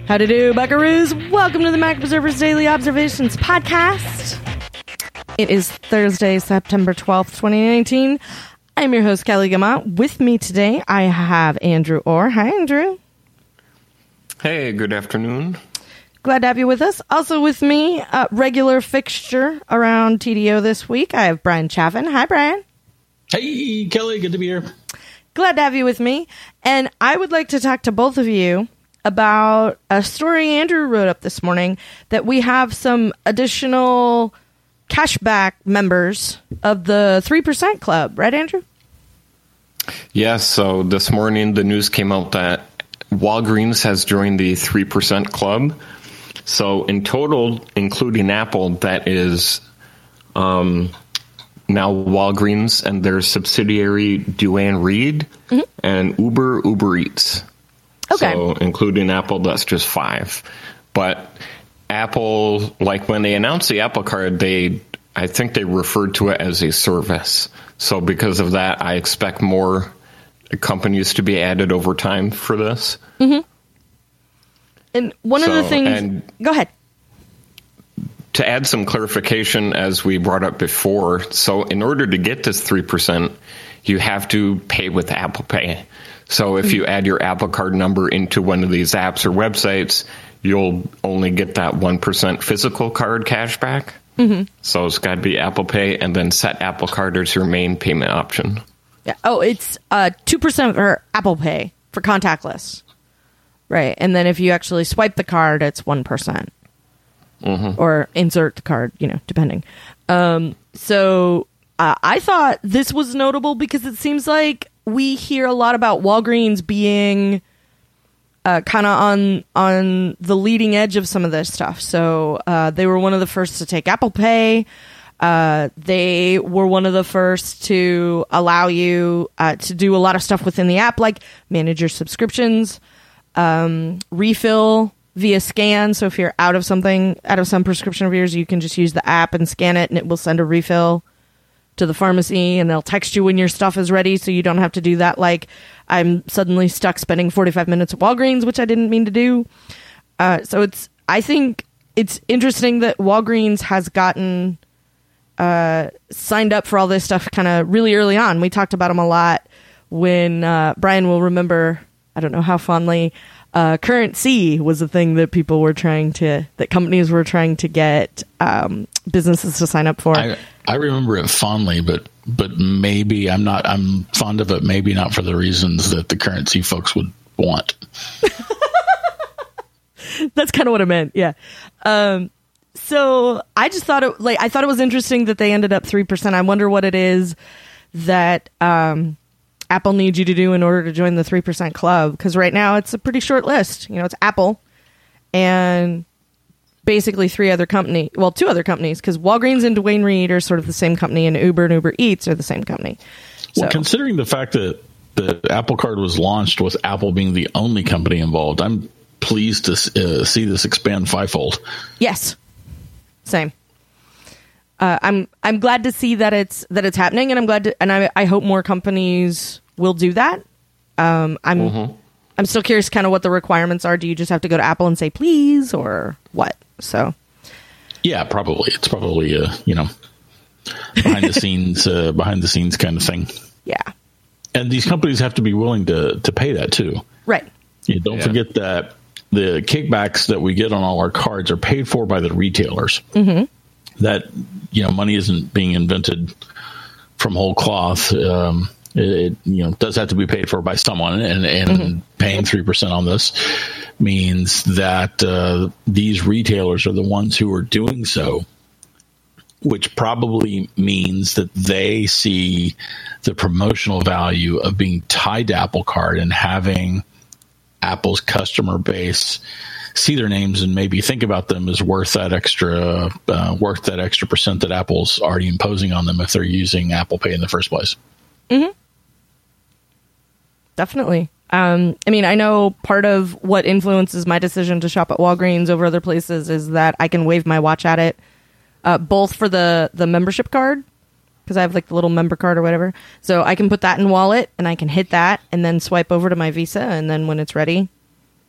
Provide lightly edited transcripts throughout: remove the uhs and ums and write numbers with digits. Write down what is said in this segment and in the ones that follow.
Howdy do, buckaroos. Welcome to the Mac Observer's Daily Observations podcast. It is Thursday, September 12th, 2019. I'm your host, Kelly Gamont. With me today, I have Andrew Orr. Hi, Andrew. Hey, good afternoon. Glad to have you with us. Also with me, regular fixture around TDO this week, I have Brian Chaffin. Hi, Brian. Hey, Kelly. Good to be here. Glad to have you with me. And I would like to talk to both of you about a story Andrew wrote up this morning that we have some additional cashback members of the 3% Club. Right, Andrew? Yes, so this morning the news came out that Walgreens has joined the 3% Club. So in total, including Apple, that is now Walgreens and their subsidiary Duane Reade and Uber Eats. Okay. So including Apple, that's just 5. But Apple, like when they announced the Apple Card, I think they referred to it as a service. So because of that, I expect more companies to be added over time for this. Mm-hmm. And one of the things... Go ahead. To add some clarification, as we brought up before, so in order to get this 3%, you have to pay with Apple Pay. So if you add your Apple Card number into one of these apps or websites, you'll only get that 1% physical card cashback. Mm-hmm. So it's got to be Apple Pay and then set Apple Card as your main payment option. Yeah. Oh, it's 2% for Apple Pay for contactless. Right. And then if you actually swipe the card, it's 1%. Mm-hmm. Or insert the card, depending. So I thought this was notable because it seems like we hear a lot about Walgreens being kind of on the leading edge of some of this stuff. So they were one of the first to take Apple Pay. They were one of the first to allow you to do a lot of stuff within the app, like manage your subscriptions, refill via scan. So if you're out of some prescription of yours, you can just use the app and scan it, and it will send a refill to the pharmacy, and they'll text you when your stuff is ready, so you don't have to do that. Like, I'm suddenly stuck spending 45 minutes at Walgreens, which I didn't mean to do. I think it's interesting that Walgreens has gotten signed up for all this stuff kind of really early on. We talked about them a lot when Brian will remember, I don't know how fondly, Currency was a thing that companies were trying to get businesses to sign up for. I remember it fondly, but maybe I'm fond of it, maybe not for the reasons that the Currency folks would want. That's kind of what I meant. Yeah. So I just thought I thought it was interesting that they ended up 3%. I wonder what it is that Apple needs you to do in order to join the 3% Club, because right now it's a pretty short list. It's Apple and basically 2 other companies, because Walgreens and Duane Reade are sort of the same company, and Uber Eats are the same company. Well, considering the fact that the Apple Card was launched with Apple being the only company involved, I'm pleased to see this expand fivefold. Yes, same. I'm glad to see that it's happening, and I hope more companies will do that. I'm still curious kind of what the requirements are. Do you just have to go to Apple and say please, or what? So yeah, probably it's probably behind the scenes kind of thing. Yeah, and these companies have to be willing to pay that too. Right. Don't forget that the kickbacks that we get on all our cards are paid for by the retailers. Mm-hmm. That money isn't being invented from whole cloth. It does have to be paid for by someone, and paying 3% on this means that these retailers are the ones who are doing so, which probably means that they see the promotional value of being tied to Apple Card and having Apple's customer base see their names and maybe think about them as worth that extra percent that Apple's already imposing on them if they're using Apple Pay in the first place. Mm-hmm. Definitely. I know part of what influences my decision to shop at Walgreens over other places is that I can wave my watch at it, both for the membership card, because I have like the little member card or whatever. So I can put that in wallet and I can hit that and then swipe over to my Visa, and then when it's ready,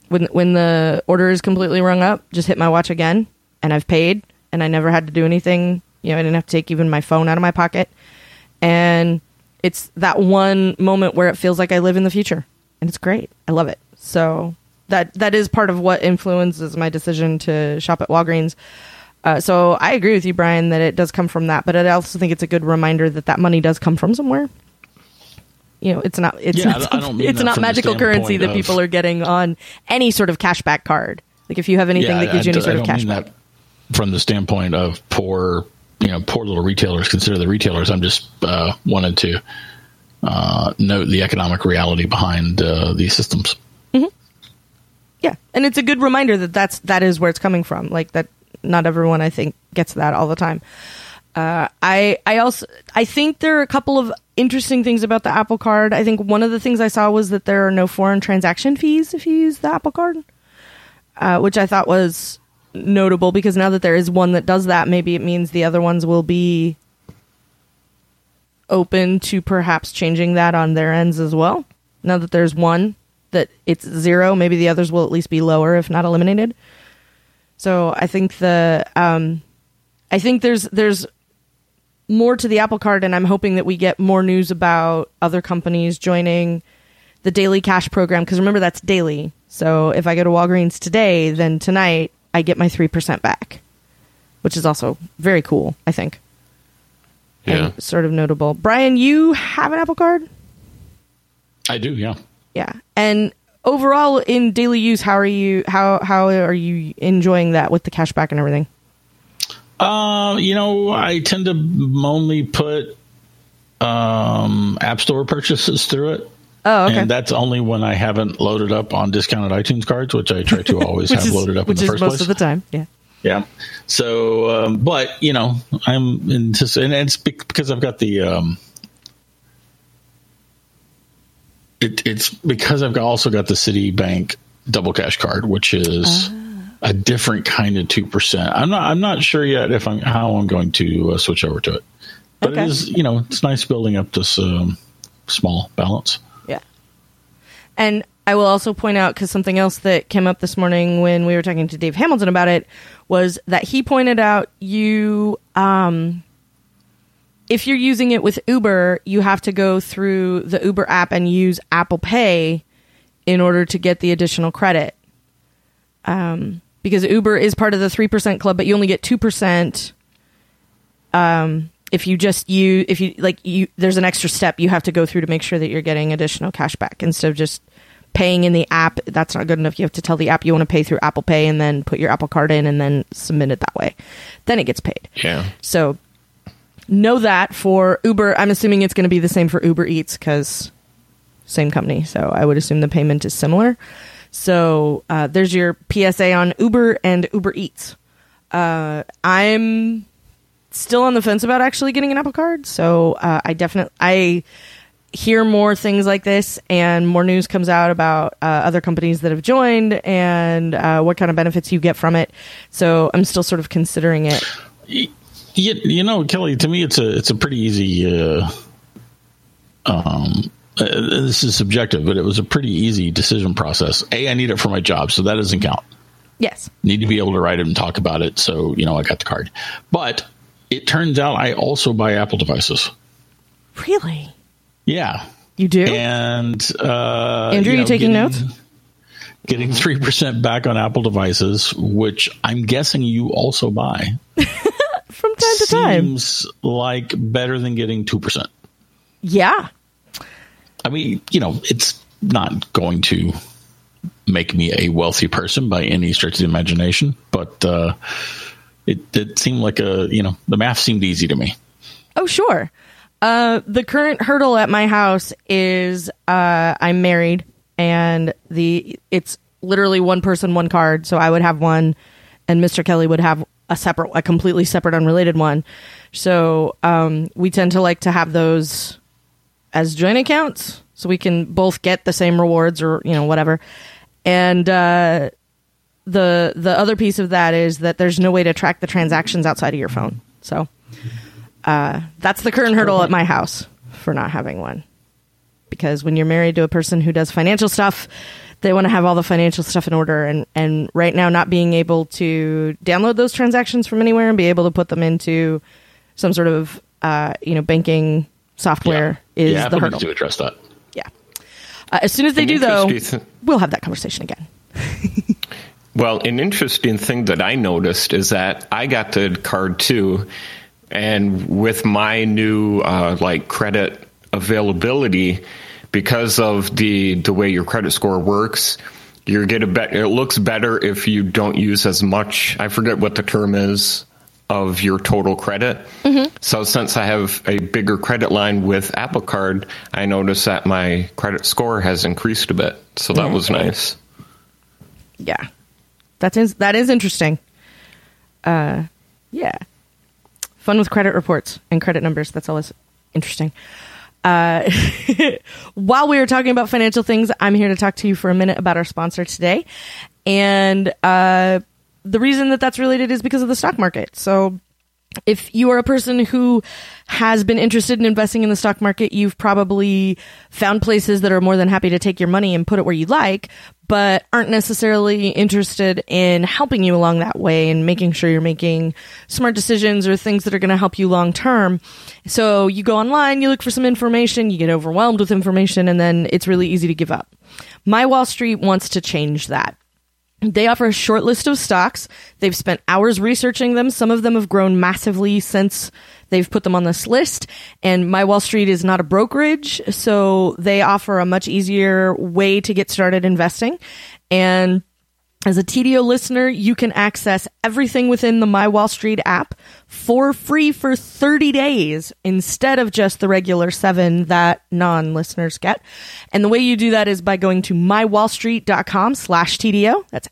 when the order is completely rung up, just hit my watch again, and I've paid, and I never had to do anything. I didn't have to take even my phone out of my pocket. And it's that one moment where it feels like I live in the future, and it's great. I love it. So that is part of what influences my decision to shop at Walgreens. So I agree with you, Brian, that it does come from that, but I also think it's a good reminder that money does come from somewhere. It's not magical currency that people are getting on any sort of cashback card. Like if you have anything that gives you any sort of cashback. Mean that from the standpoint of poor little retailers, consider the retailers. I'm just wanted to note the economic reality behind these systems. Mm-hmm. Yeah, and it's a good reminder that is where it's coming from. Like that, not everyone I think gets that all the time. I think there are a couple of interesting things about the Apple Card. I think one of the things I saw was that there are no foreign transaction fees if you use the Apple Card, which I thought was notable because now that there is one that does that, maybe it means the other ones will be open to perhaps changing that on their ends as well. Now that there's one that it's 0, maybe the others will at least be lower if not eliminated. So I think there's more to the Apple Card, and I'm hoping that we get more news about other companies joining the daily cash program, because remember, that's daily. So if I go to Walgreens today, then tonight I get my 3% back, which is also very cool, I think. Yeah. And sort of notable. Brian, you have an Apple Card? I do, yeah. Yeah. And overall, in daily use, how are you enjoying that with the cashback and everything? I tend to only put App Store purchases through it. Oh, okay. And that's only when I haven't loaded up on discounted iTunes cards, which I try to always have loaded up in the first place. Which is most of the time, yeah. Yeah. So, but, I'm into, and it's because I've got the, it's because I've also got the Citibank Double Cash card, which is a different kind of 2%. I'm not sure yet how I'm going to switch over to it, but okay. It is, it's nice building up this small balance. Yeah. And I will also point out, because something else that came up this morning when we were talking to Dave Hamilton about it was that he pointed out if you're using it with Uber, you have to go through the Uber app and use Apple Pay in order to get the additional credit. Because Uber is part of the 3% club, but you only get 2%. There's an extra step you have to go through to make sure that you're getting additional cash back instead of just paying in the app. That's not good enough. You have to tell the app you want to pay through Apple Pay and then put your Apple Card in and then submit it that way. Then it gets paid. Yeah. So know that for Uber. I'm assuming it's going to be the same for Uber Eats because same company. So I would assume the payment is similar. So there's your PSA on Uber and Uber Eats. I'm still on the fence about actually getting an Apple Card. So I hear more things like this and more news comes out about other companies that have joined and what kind of benefits you get from it. So I'm still sort of considering it. Kelly, to me, it's a pretty easy, this is subjective, but it was a pretty easy decision process. I need it for my job, so that doesn't count. Yes. Need to be able to write it and talk about it. So, I got the card, but it turns out I also buy Apple devices. Really? Yeah. You do? And, Andrew, you taking notes? Getting 3% back on Apple devices, which I'm guessing you also buy. From time to time. Seems like better than getting 2%. Yeah. I mean, it's not going to make me a wealthy person by any stretch of the imagination, but it seemed like the math seemed easy to me. Oh, sure. The current hurdle at my house is I'm married, and it's literally one person, one card. So I would have one, and Mr. Kelly would have a completely separate, unrelated one. So we tend to like to have those as joint accounts, so we can both get the same rewards or whatever. And the other piece of that is that there's no way to track the transactions outside of your phone. So that's the current hurdle at my house for not having one. Because when you're married to a person who does financial stuff, They want to have all the financial stuff in order. And right now, not being able to download those transactions from anywhere and be able to put them into some sort of, banking software is the Apple hurdle. needs to address that. Yeah. As soon as they do, though, we'll have that conversation again. Well, an interesting thing that I noticed is that I got the card too, and with my new credit availability, because of the way your credit score works, it looks better if you don't use as much. I forget what the term is of your total credit. Mm-hmm. So since I have a bigger credit line with Apple Card, I noticed that my credit score has increased a bit. So that was nice. Yeah. That is interesting. Yeah. Fun with credit reports and credit numbers. That's always interesting. While we are talking about financial things, I'm here to talk to you for a minute about our sponsor today. And the reason that that's related is because of the stock market. So if you are a person who has been interested in investing in the stock market, you've probably found places that are more than happy to take your money and put it where you like, but aren't necessarily interested in helping you along that way and making sure you're making smart decisions or things that are going to help you long term. So you go online, you look for some information, you get overwhelmed with information, and then it's really easy to give up. My Wall Street wants to change that. They offer a short list of stocks. They've spent hours researching them. Some of them have grown massively since they've put them on this list. And My Wall Street is not a brokerage, so they offer a much easier way to get started investing. And as a TDO listener, you can access everything within the My Wall Street app for free for 30 days instead of just the regular 7 that non-listeners get. And the way you do that is by going to mywallstreet.com/TDO. That's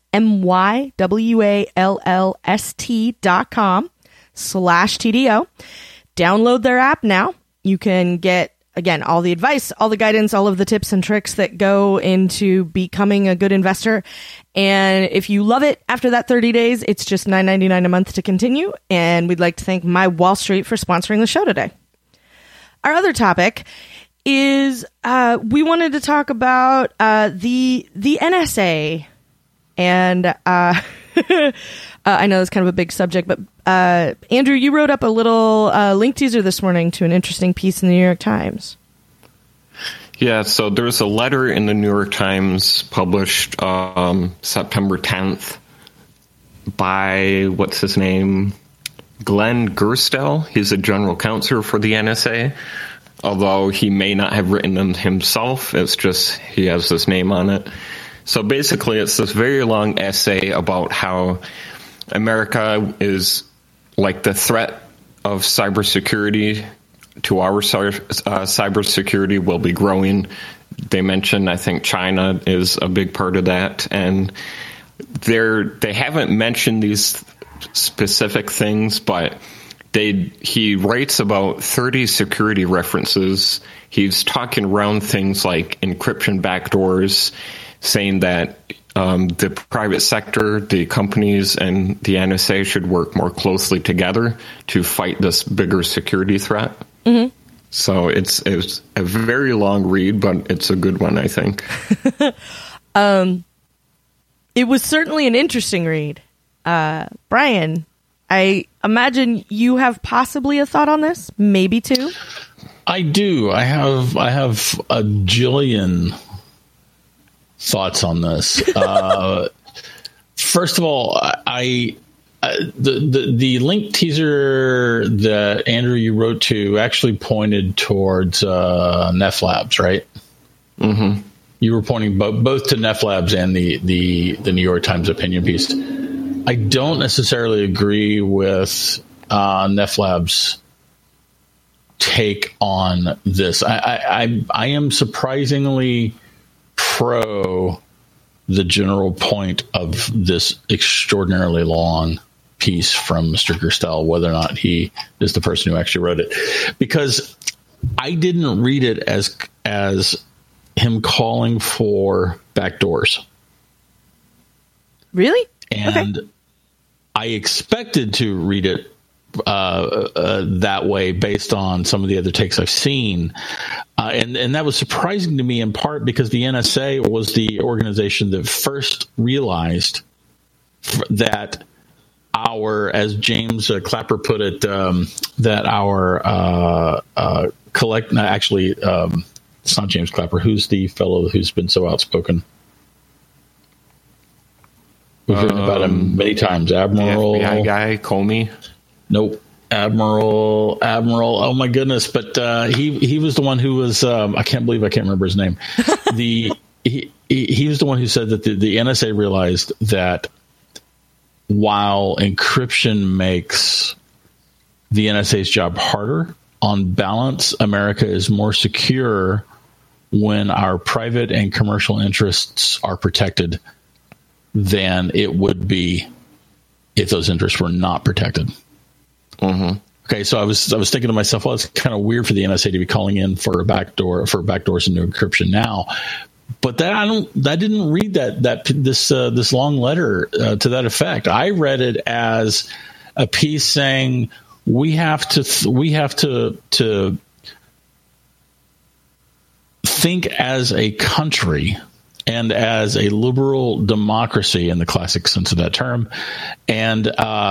mywallst.com/TDO. Download their app now. You can get, again, all the advice, all the guidance, all of the tips and tricks that go into becoming a good investor. And if you love it after that 30 days, it's just $9.99 a month to continue. And we'd like to thank My Wall Street for sponsoring the show today. Our other topic is we wanted to talk about the NSA. And I know it's kind of a big subject, but Andrew, you wrote up a little link teaser this morning to an interesting piece in the New York Times. Yeah, so there's a letter in the New York Times published September 10th by, what's his name, Glenn Gerstel. He's a general counsel for the NSA, although he may not have written them himself. It's just he has this name on it. So basically, it's this very long essay about how America is like the threat of cybersecurity to our cybersecurity will be growing. They mentioned, I think China is a big part of that. And they haven't mentioned these specific things, but he writes about 30 security references. He's talking around things like encryption backdoors, saying that the private sector, the companies, and the NSA should work more closely together to fight this bigger security threat. Mm-hmm. So it's a very long read, but it's a good one, I think. It was certainly an interesting read. Brian, I imagine you have possibly a thought on this, maybe two. I do. I have a jillion thoughts on this. First of all, the link teaser that Andrew you wrote to actually pointed towards Neph Labs, right? Mm-hmm. You were pointing both to Neph Labs and the New York Times opinion piece. I don't necessarily agree with Neph Labs' take on this. I am surprisingly pro the general point of this extraordinarily long piece from Mr. Gerstel, whether or not he is the person who actually wrote it, because I didn't read it as him calling for backdoors. Really? And okay. I expected to read it that way based on some of the other takes I've seen. And that was surprising to me in part because the NSA was the organization that first realized that as James Clapper put it, that our it's not James Clapper. Who's the fellow who's been so outspoken? We've written about him many times. Admiral. The FBI guy, Comey? Nope. Admiral. Oh my goodness! But he was the one who was. I can't remember his name. He was the one who said that the NSA realized that while encryption makes the NSA's job harder, on balance, America is more secure when our private and commercial interests are protected than it would be if those interests were not protected. Mm-hmm. Okay, so I was thinking to myself, well, it's kind of weird for the NSA to be calling in for backdoors into encryption now. But I didn't read this long letter to that effect. I read it as a piece saying we have to think as a country and as a liberal democracy in the classic sense of that term, and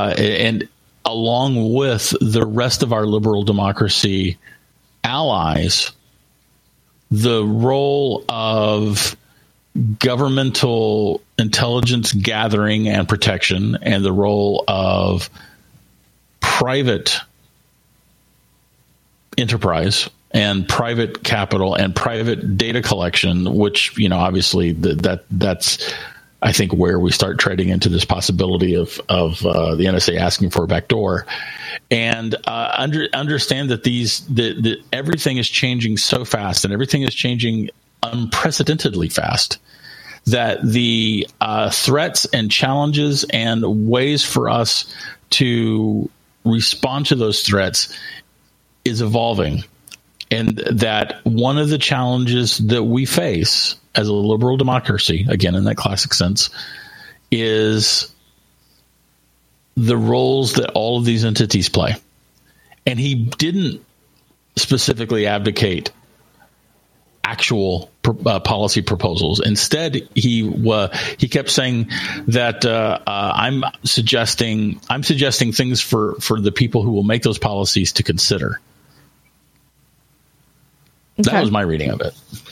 along with the rest of our liberal democracy allies, the role of governmental intelligence gathering and protection and the role of private enterprise and private capital and private data collection, which, obviously that's, I think, where we start treading into this possibility of the NSA asking for a backdoor, and understand that everything is changing so fast and everything is changing unprecedentedly fast that the threats and challenges and ways for us to respond to those threats is evolving. And that one of the challenges that we face as a liberal democracy, again, in that classic sense, is the roles that all of these entities play. And he didn't specifically abdicate actual policy proposals. Instead, he kept saying that I'm suggesting things for the people who will make those policies to consider. Okay. That was my reading of it.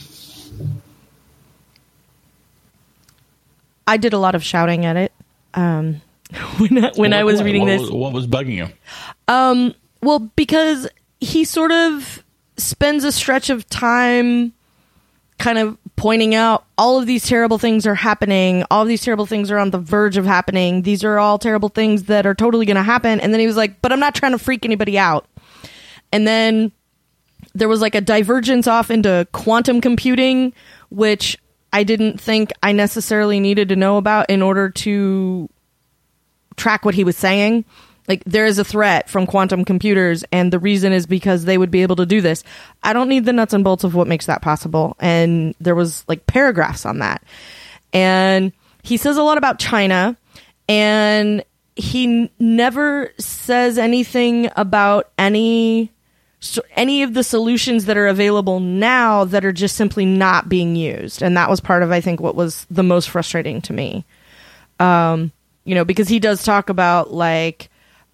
I did a lot of shouting at it when I was reading this. What was bugging you? Well, because he sort of spends a stretch of time kind of pointing out all of these terrible things are happening. All of these terrible things are on the verge of happening. These are all terrible things that are totally going to happen. And then he was like, but I'm not trying to freak anybody out. And then there was like a divergence off into quantum computing, which I didn't think I necessarily needed to know about in order to track what he was saying. Like, there is a threat from quantum computers, and the reason is because they would be able to do this. I don't need the nuts and bolts of what makes that possible. And there was like paragraphs on that. And he says a lot about China, and he never says anything about any of the solutions that are available now that are just simply not being used. And that was part of, I think, what was the most frustrating to me. Because he does talk about like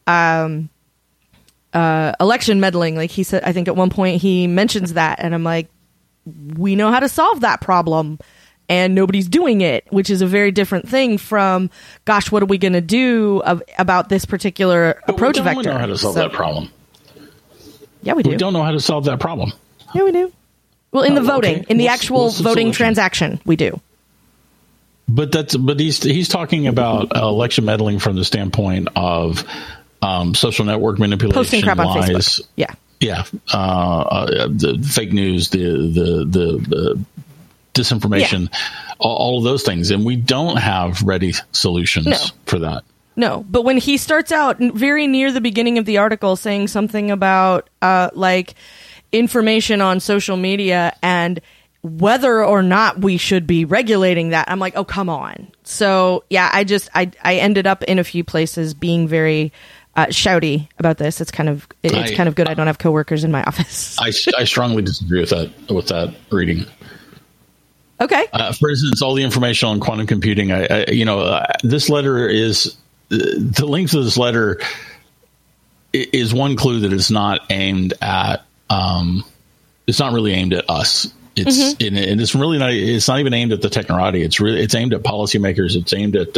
election meddling. Like he said, I think at one point he mentions that, and I'm like, we know how to solve that problem and nobody's doing it, which is a very different thing from, gosh, what are we going to do about this particular approach vector? We don't know how to solve that problem. Yeah, we do. We don't know how to solve that problem. Yeah, we do. Well, in the voting, in the actual voting transaction, we do. But he's talking about election meddling from the standpoint of social network manipulation, posting crap on lies, Facebook. Yeah, the fake news, the disinformation, all of those things, and we don't have ready solutions for that. No, but when he starts out very near the beginning of the article saying something about like information on social media and whether or not we should be regulating that, I'm like, oh, come on. So yeah, I ended up in a few places being very shouty about this. It's kind of good. I don't have coworkers in my office. I strongly disagree with that reading. Okay. For instance, all the information on quantum computing. This letter is the length of this letter is one clue that it's not aimed at. It's not really aimed at us. It's and it's really not. It's not even aimed at the technorati. It's aimed at policymakers. It's aimed at.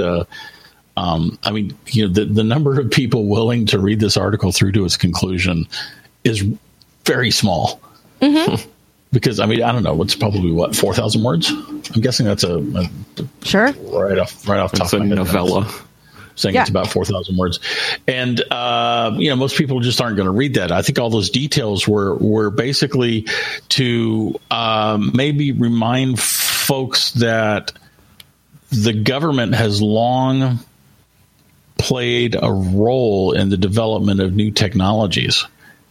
The number of people willing to read this article through to its conclusion is very small. Because I don't know. It's probably 4,000 words. I'm guessing that's a sure right off the top of my head. Novella. Saying it's about 4,000 words, and most people just aren't going to read that. I think all those details were basically to maybe remind folks that the government has long played a role in the development of new technologies.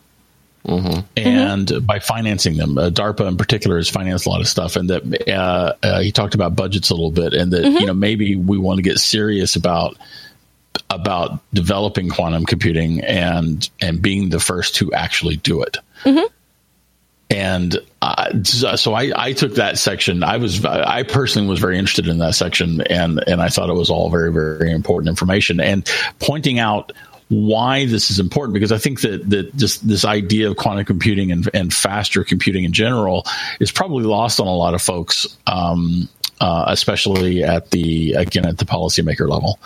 And by financing them, DARPA in particular has financed a lot of stuff, and that he talked about budgets a little bit, and that maybe we want to get serious about developing quantum computing and being the first to actually do it. And so I took that section. I personally was very interested in that section, and I thought it was all very, very important information, and pointing out why this is important, because I think that just this idea of quantum computing and faster computing in general is probably lost on a lot of folks, especially at the policymaker level.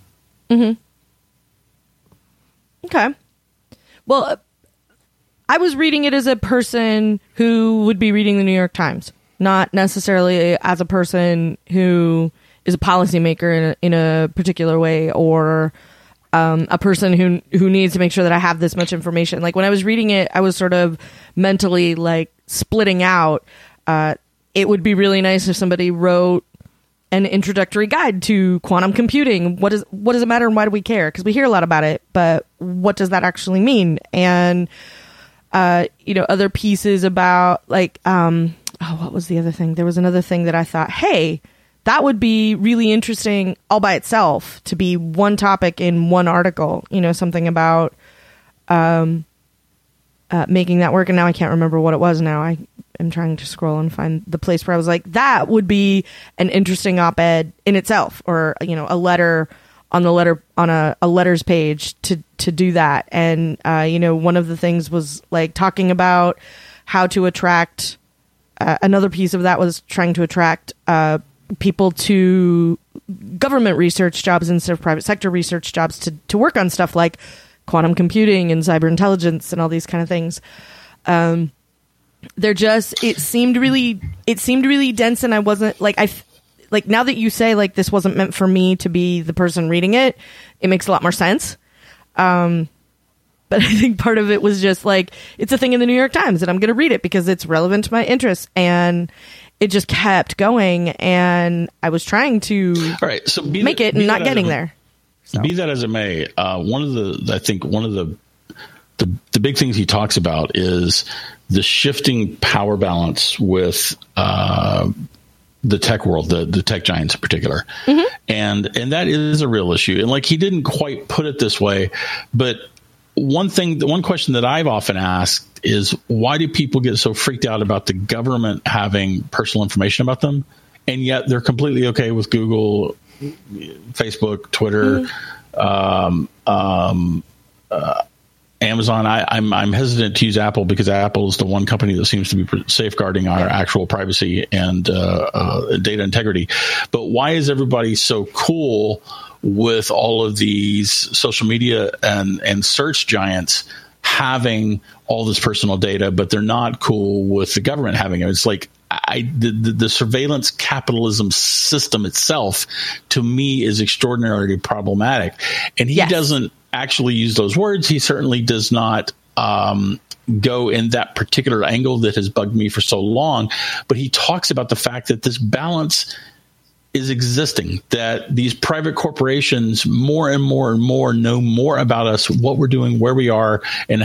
Okay. Well, I was reading it as a person who would be reading the New York Times, not necessarily as a person who is a policymaker in a particular way, or a person who needs to make sure that I have this much information. Like when I was reading it, I was sort of mentally like splitting out. It would be really nice if somebody wrote an introductory guide to quantum computing. What does it matter, and why do we care? Because we hear a lot about it, but what does that actually mean? And other pieces about like what was the other thing? There was another thing that I thought, hey, that would be really interesting all by itself to be one topic in one article. Something about making that work. And now I can't remember what it was. Now I am trying to scroll and find the place where I was like, that would be an interesting op-ed in itself, or a letter on a letters page to do that. And one of the things was like talking about how to attract. Another piece of that was trying to attract people to government research jobs instead of private sector research jobs to work on stuff like quantum computing and cyber intelligence and all these kind of things. It seemed really dense, and I wasn't like, now that you say like this wasn't meant for me to be the person reading it, it makes a lot more sense. But I think part of it was just like, it's a thing in the New York Times and I'm going to read it because it's relevant to my interests. And it just kept going, and I was trying to make it and not getting there. So. Be that as it may, one of the big things he talks about is the shifting power balance with the tech world, the tech giants in particular. And that is a real issue. And like, he didn't quite put it this way, but one question that I've often asked is, why do people get so freaked out about the government having personal information about them, and yet they're completely okay with Google, Facebook, Twitter, Amazon? I'm hesitant to use Apple because Apple is the one company that seems to be safeguarding our actual privacy and data integrity. But why is everybody so cool with all of these social media and search giants having all this personal data, but they're not cool with the government having it? It's like the surveillance capitalism system itself, to me, is extraordinarily problematic. And he doesn't actually use those words. He certainly does not go in that particular angle that has bugged me for so long. But he talks about the fact that this balance is existing, that these private corporations more and more and more know more about us, what we're doing, where we are, and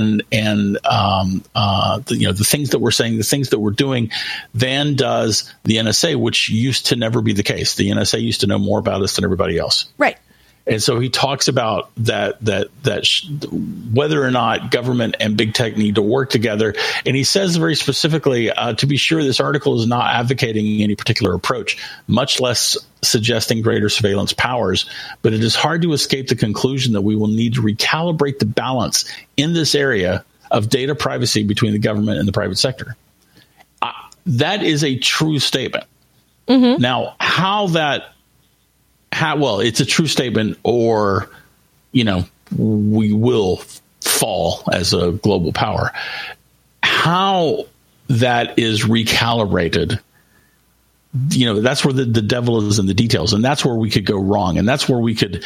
the things that we're saying, the things that we're doing, than does the NSA, which used to never be the case. The NSA used to know more about us than everybody else. Right. And so he talks about that whether or not government and big tech need to work together. And he says very specifically, to be sure, this article is not advocating any particular approach, much less suggesting greater surveillance powers. But it is hard to escape the conclusion that we will need to recalibrate the balance in this area of data privacy between the government and the private sector. That is a true statement. Mm-hmm. Now, well, it's a true statement, or, we will fall as a global power. How that is recalibrated, that's where the devil is in the details, and that's where we could go wrong, and that's where we could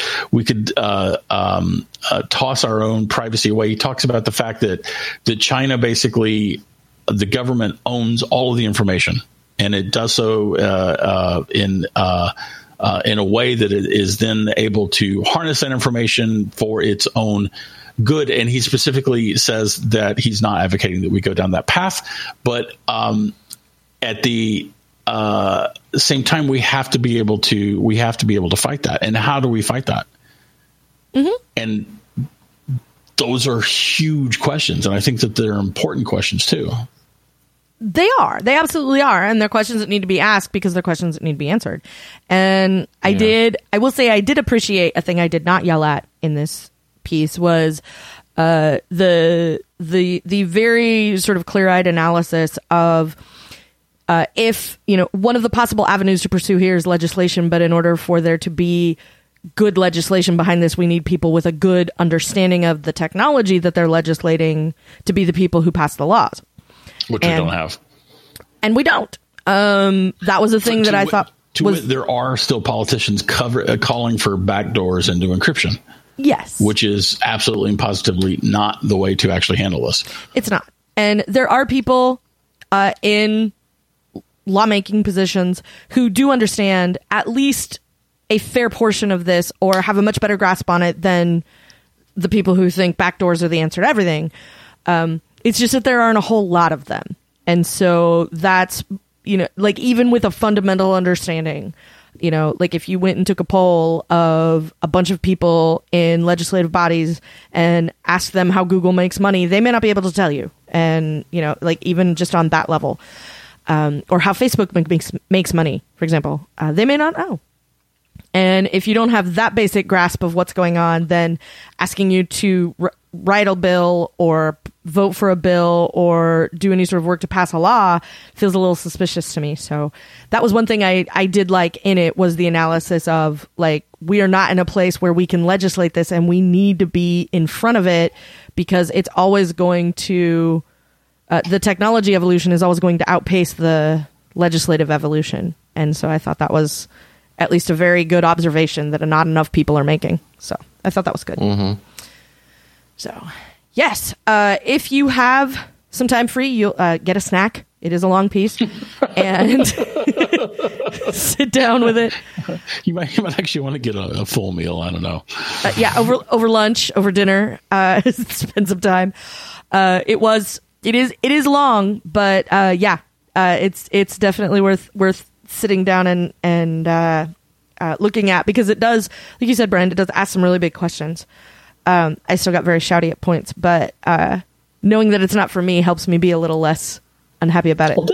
toss our own privacy away. He talks about the fact that China, basically, the government owns all of the information, and it does so in a way that it is then able to harness that information for its own good. And he specifically says that he's not advocating that we go down that path, but at the same time, we have to be able to fight that. And how do we fight that? Mm-hmm. And those are huge questions, and I think that they're important questions too. They are. They absolutely are. And they're questions that need to be asked because they're questions that need to be answered. And I will say I did appreciate a thing I did not yell at in this piece was the very sort of clear-eyed analysis of if, one of the possible avenues to pursue here is legislation, but in order for there to be good legislation behind this, we need people with a good understanding of the technology that they're legislating to be the people who pass the laws. Which we don't have. And we don't. That was a thing that I thought was... There are still politicians calling for backdoors into encryption. Yes. Which is absolutely and positively not the way to actually handle this. It's not. And there are people in lawmaking positions who do understand at least a fair portion of this or have a much better grasp on it than the people who think backdoors are the answer to everything. It's just that there aren't a whole lot of them. And so that's, even with a fundamental understanding, if you went and took a poll of a bunch of people in legislative bodies and asked them how Google makes money, they may not be able to tell you. And, even just on that level, or how Facebook makes money, for example, they may not know. And if you don't have that basic grasp of what's going on, then asking you to write a bill or vote for a bill or do any sort of work to pass a law feels a little suspicious to me. So that was one thing I did like in it, was the analysis of, we are not in a place where we can legislate this, and we need to be in front of it because it's always going to, the technology evolution is always going to outpace the legislative evolution. And so I thought that was at least a very good observation that not enough people are making. So I thought that was good. Mm-hmm. So, yes, if you have some time free, you'll get a snack. It is a long piece. And sit down with it. You might actually want to get a full meal. I don't know. Over lunch, over dinner, spend some time. It is long, but it's definitely worth sitting down and looking at, because it does, like you said, Brian, it does ask some really big questions. I still got very shouty at points, but knowing that it's not for me helps me be a little less unhappy about it. Well,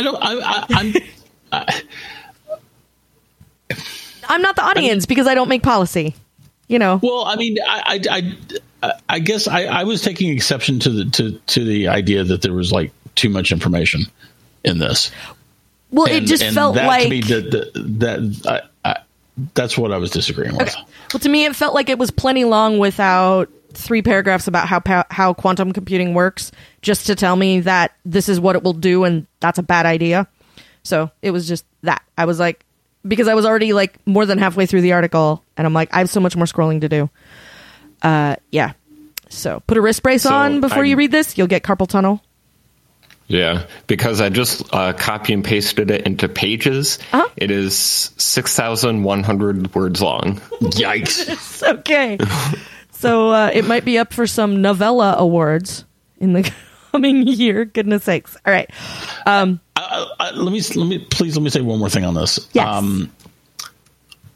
I'm not the audience because I don't make policy, Well, I mean, I guess I was taking exception to the idea that there was too much information in this. Well, it just felt that, like to me, that's what I was disagreeing with. Okay. Well, to me, it felt like it was plenty long without 3 paragraphs about how quantum computing works, just to tell me that this is what it will do, and that's a bad idea. So it was just that. I was like, because I was already more than halfway through the article, and I'm like, I have so much more scrolling to do. Yeah. So put a wrist brace on before you read this. You'll get carpal tunnel. Yeah, because I just copy and pasted it into Pages. Uh-huh. It is 6,100 words long. Yikes. Okay. So it might be up for some novella awards in the coming year. Goodness sakes. All right. Let me say one more thing on this. Yes.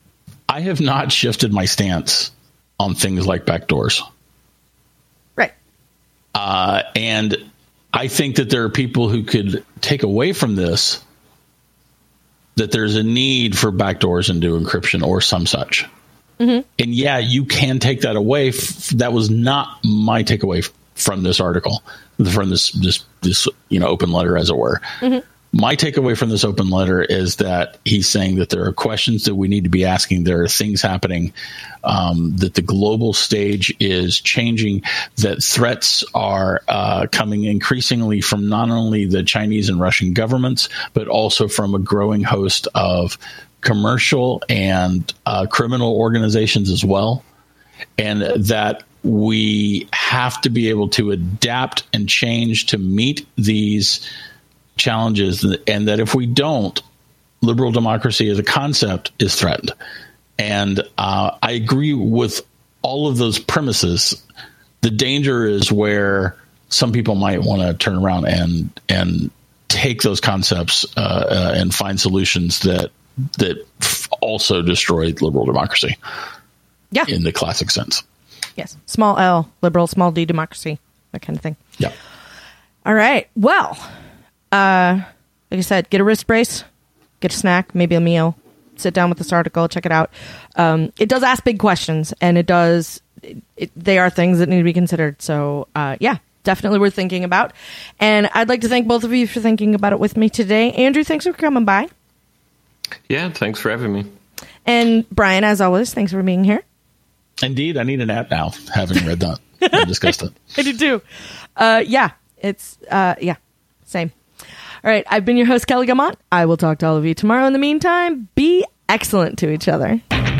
I have not shifted my stance on things like backdoors. Right. And I think that there are people who could take away from this that there's a need for backdoors into encryption or some such. Mm-hmm. And yeah, you can take that away. That was not my takeaway from this article, from this open letter, as it were. Mm-hmm. My takeaway from this open letter is that he's saying that there are questions that we need to be asking. There are things happening, that the global stage is changing, that threats are coming increasingly from not only the Chinese and Russian governments, but also from a growing host of commercial and criminal organizations as well. And that we have to be able to adapt and change to meet these challenges, and that if we don't, liberal democracy as a concept is threatened. And I agree with all of those premises. The danger is where some people might want to turn around and take those concepts and find solutions that also destroy liberal democracy. Yeah, in the classic sense. Yes, small L liberal, small D democracy, that kind of thing. Yeah. All right. Well. Like I said, get a wrist brace, get a snack, maybe a meal, sit down with this article, check it out. It does ask big questions, and they are things that need to be considered. So, yeah, definitely worth thinking about. And I'd like to thank both of you for thinking about it with me today. Andrew, thanks for coming by. Yeah, thanks for having me. And Brian, as always, thanks for being here. Indeed, I need a nap now, having read that. I discussed it. I do too. Yeah, same. All right, I've been your host, Kelly Guimont. I will talk to all of you tomorrow. In the meantime, be excellent to each other.